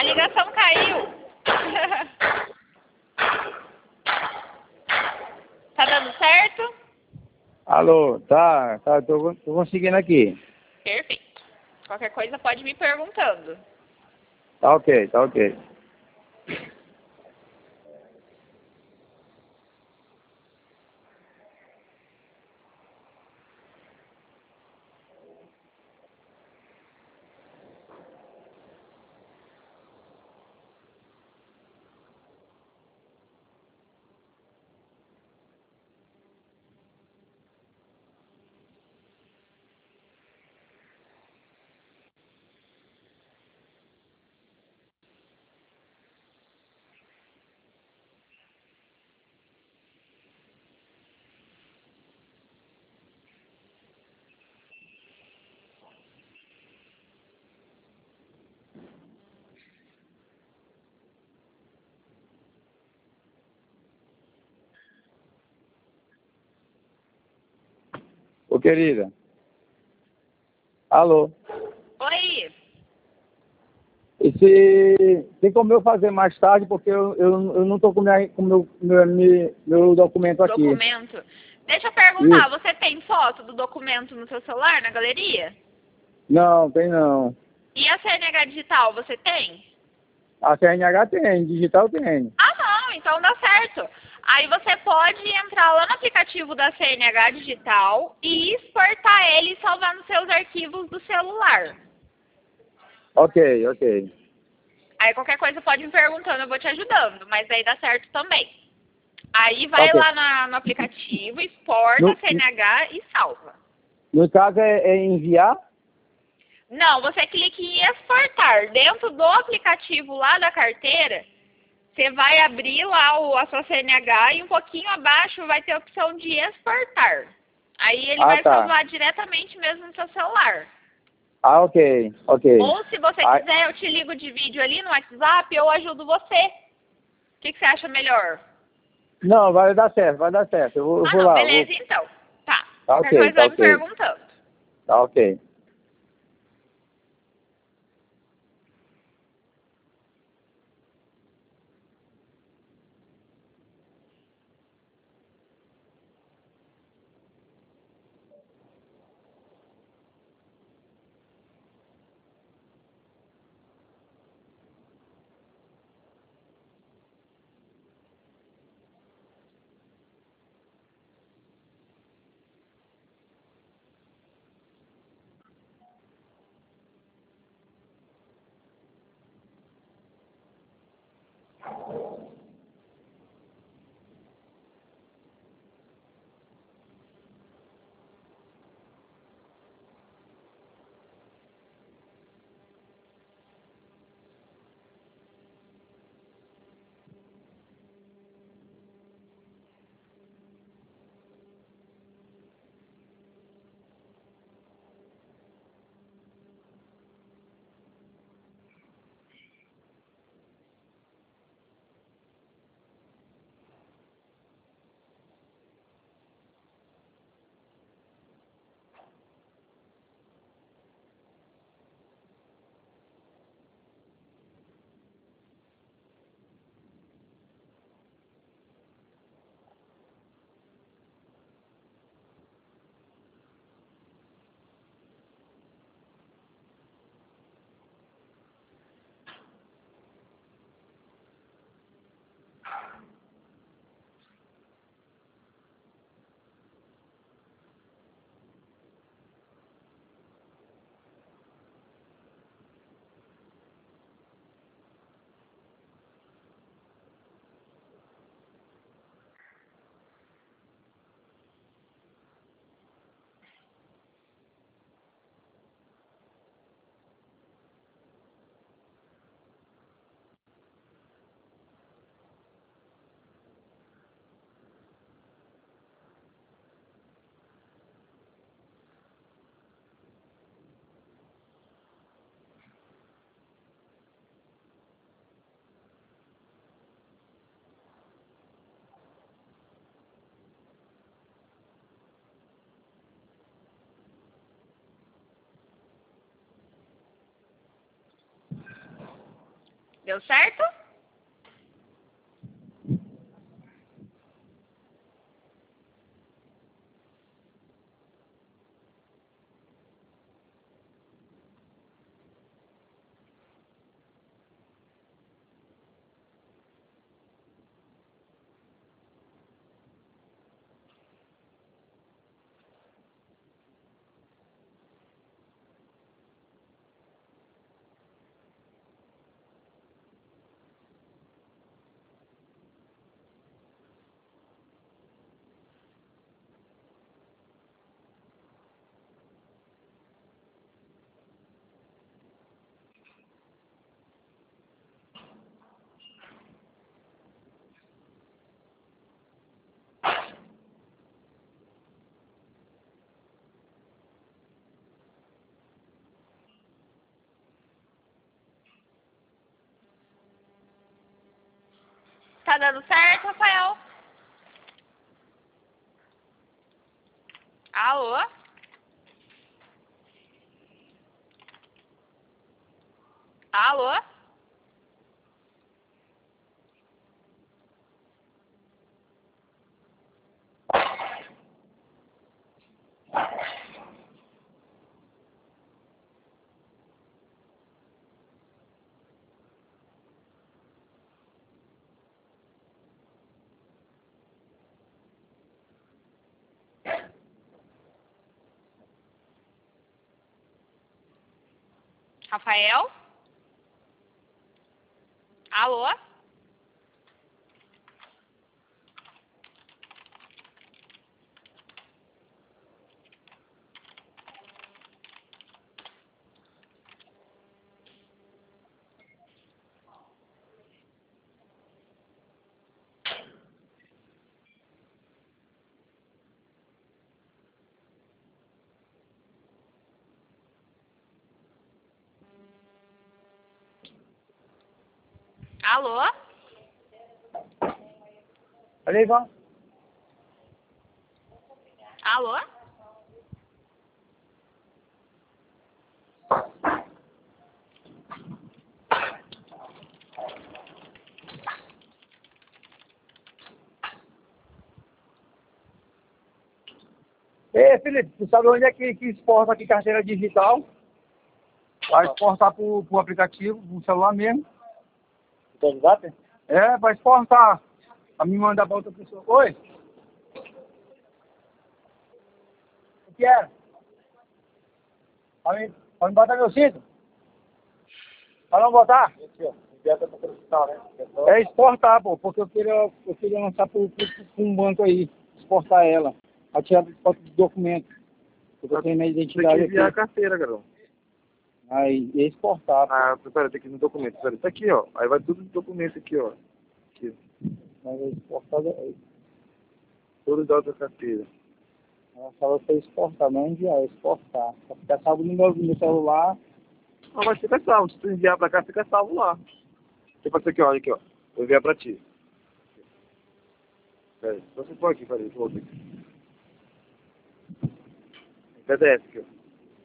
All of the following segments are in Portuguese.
ligação caiu. Tá dando certo? Alô, tá, tô conseguindo aqui. Perfeito. Qualquer coisa pode me perguntando. Tá ok, tá ok. Ô, querida. Alô. Oi. E se tem como eu fazer mais tarde, porque eu não tô com meu documento aqui. Documento. Deixa eu perguntar, você tem foto do documento no seu celular, na galeria? Não, tem não. E a CNH digital, você tem? A CNH tem, digital tem. Ah, não, então dá certo. Aí você pode entrar lá no aplicativo da CNH digital e exportar ele e salvar nos seus arquivos do celular. Ok, ok. Aí qualquer coisa pode me perguntando, eu vou te ajudando, mas aí dá certo também. Aí vai Ok. lá no aplicativo, exporta a No, CNH e salva. no caso é enviar? Não, você clica em exportar. Dentro do aplicativo lá da carteira, você vai abrir lá a sua CNH e um pouquinho abaixo vai ter a opção de exportar. Aí ele Ah, vai tá. salvar diretamente mesmo no seu celular. Ah, ok, ok. Ou se você Ah, quiser, eu te ligo de vídeo ali no WhatsApp, eu ajudo você. O que você acha melhor? não, vai dar certo, vai dar certo. Eu Ah, vou não, lá, beleza então. Tá. Tá Qualquer ok, coisa tá vai me ok. perguntando. Tá ok. Deu certo? Tá dando certo, Rafael? Alô? Alô? Rafael? Alô? Alô? Olha aí, Ivan. Alô? Ei, Felipe, tu sabe onde é que exporta aqui carteira digital? Vai exportar pro aplicativo, pro celular mesmo. Tem WhatsApp? É, vai exportar. Pra me mandar pra outra pessoa. Oi? O que é? Pra me botar meu cinto? Pra não botar? Aqui, ó. Enviar pra digital, né? É exportar, pô, porque eu queria lançar pro um banco aí, exportar ela. Pra tirar foto de documento. Porque eu tenho minha Tem identidade que enviar aqui. a carteira, garão. Aí, e exportar, pô. Ah, pera, tem que ir no documento. Pera, tá aqui, ó. Aí vai tudo no documento aqui, ó. Aqui. Mas é exportar, Todos os dados da carteira. ela falou pra exportar, não enviar, é exportar. Pra ficar salvo no meu celular. Ah, mas fica salvo. Se tu enviar pra cá, fica salvo lá. Tipo isso aqui, ó. Aqui, ó. Vou enviar pra ti. Pera aí. Só você põe aqui, pera aí. Deixa eu voltar aqui. PDF aqui, ó.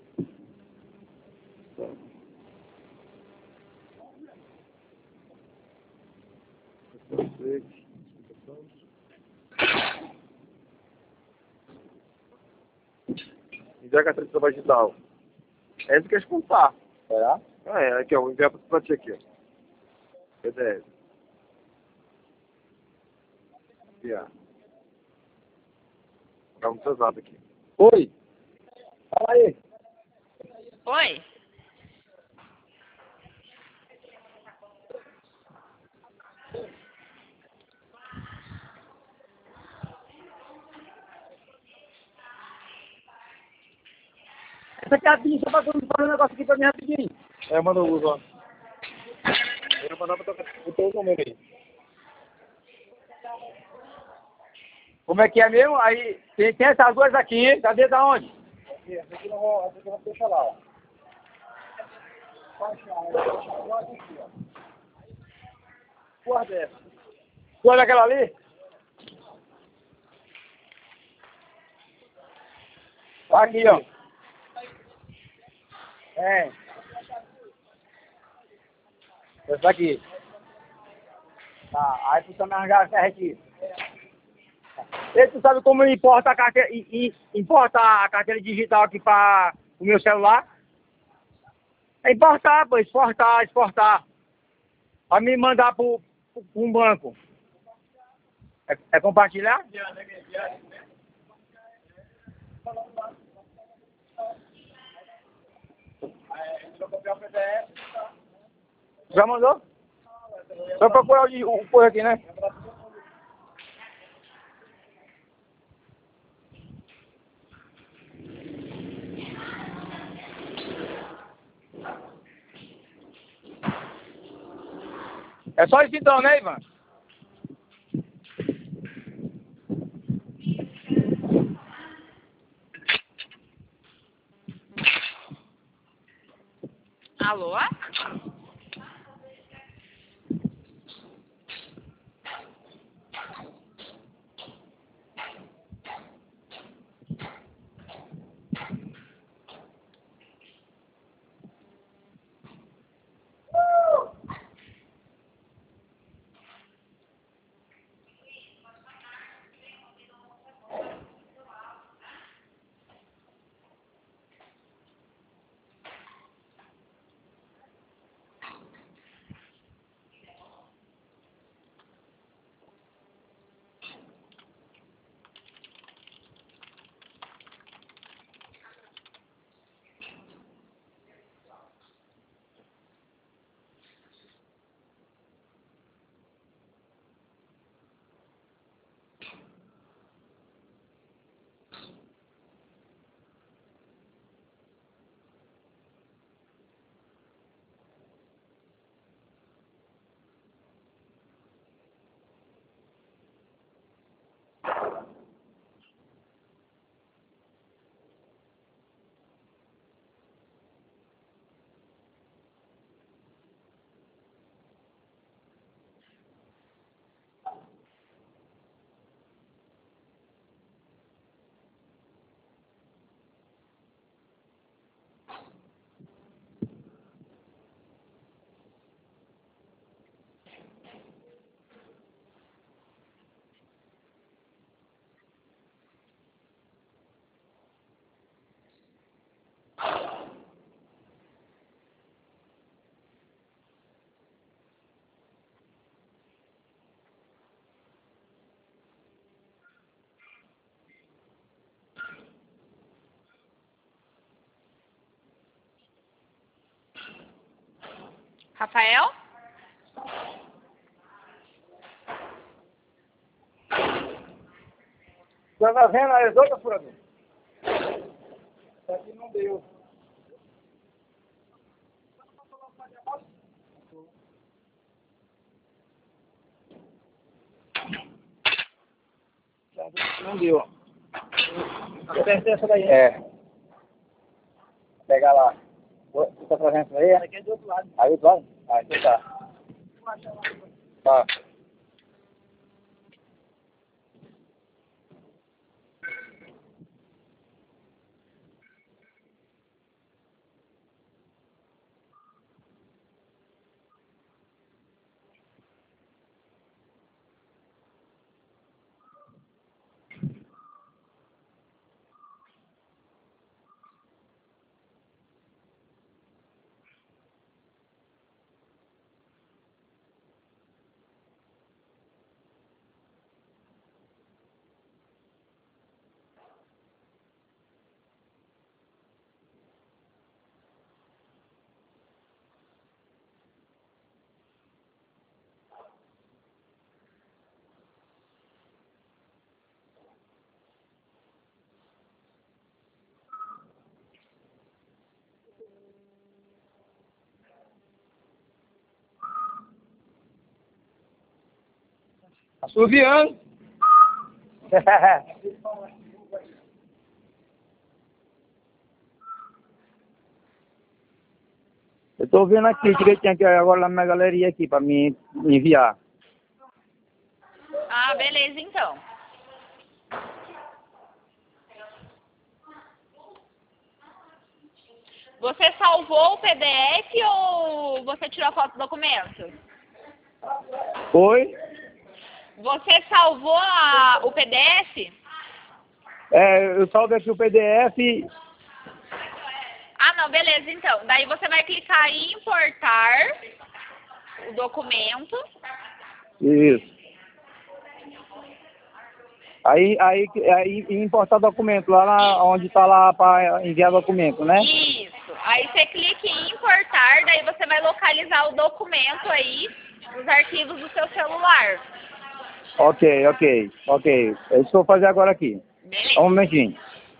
Enviar a carteira de trabalho digital. Essa que é exportar. Será? Ah, é. Aqui, ó. Vou enviar pra ti aqui, ó. PDF. Enviar. Tá no seu zap aqui. Oi? Fala aí. Oi? Essa aqui é a bicha pra tu fazer um negócio aqui pra mim rapidinho. É, manda o uso, ó. Eu vou mandar pra o teu número aí. Como é que é mesmo? Aí tem essas duas aqui, hein? Cadê da onde? Aqui, essa aqui eu vou deixar lá, ó. Guarda essa. Tu olha aquela ali? Aqui, ó. É. Essa aqui. Tá, aí precisa me arranjar a serra aqui. E tu sabe como importa a carteira, importa a carteira digital aqui para o meu celular? É importar, pô, exportar. Pra me mandar para um banco. É compartilhar? Já mandou? Só procurar o coisa aqui, né? É só isso então, né, Ivan? Alô? Rafael? Você tá vendo as outras, furador? Isso aqui não deu. Não deu, ó. Aperta essa daí. É. Pega lá. Você tá fazendo isso aí? Aqui é do outro lado. Aí do outro lado? Ah, então tá. Tá. Assoviando. Eu tô vendo aqui direitinho aqui agora na minha galeria aqui pra me enviar. Ah, beleza então. Você salvou o PDF ou você tirou a foto do documento? Oi? Você salvou o PDF? Eu salvo aqui o PDF. Ah, não, beleza, então. Daí você vai clicar em importar o documento. Isso. Aí importar documento, onde está lá para enviar documento, né? Isso. Aí você clica em importar, daí você vai localizar o documento aí nos arquivos do seu celular. Ok. É isso que eu vou fazer agora aqui. Beleza. Só um momentinho.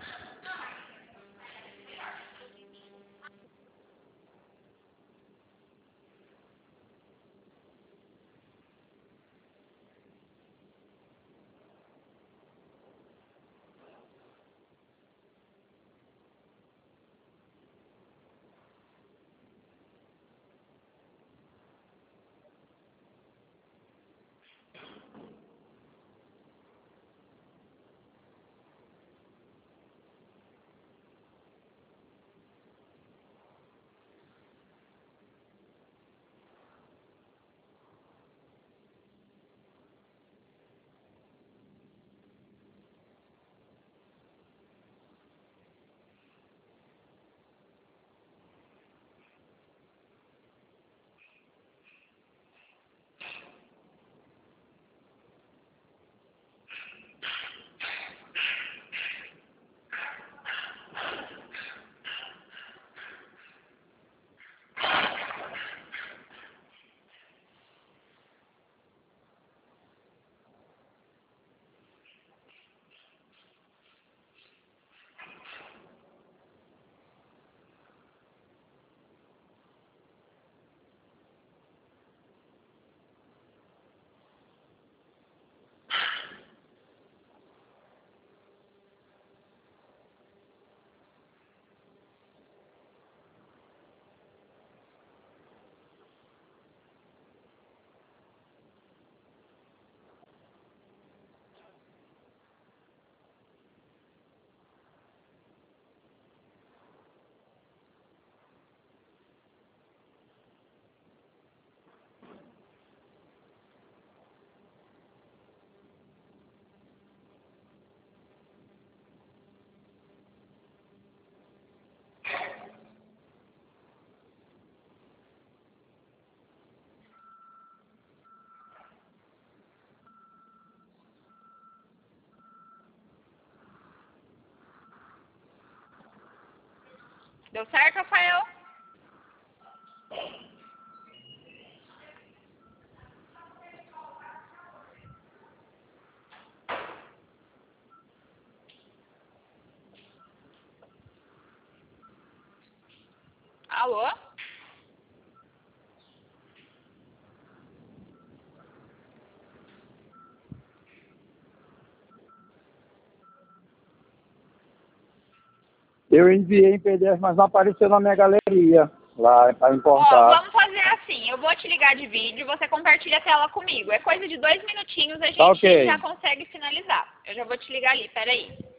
Deu certo, Rafael? Alô? Eu enviei em PDF, mas não apareceu na minha galeria lá para Ó, importar. vamos fazer assim, eu vou te ligar de vídeo, você compartilha a tela comigo. É coisa de 2 minutinhos, a gente Ok. já consegue finalizar. Eu já vou te ligar ali, peraí.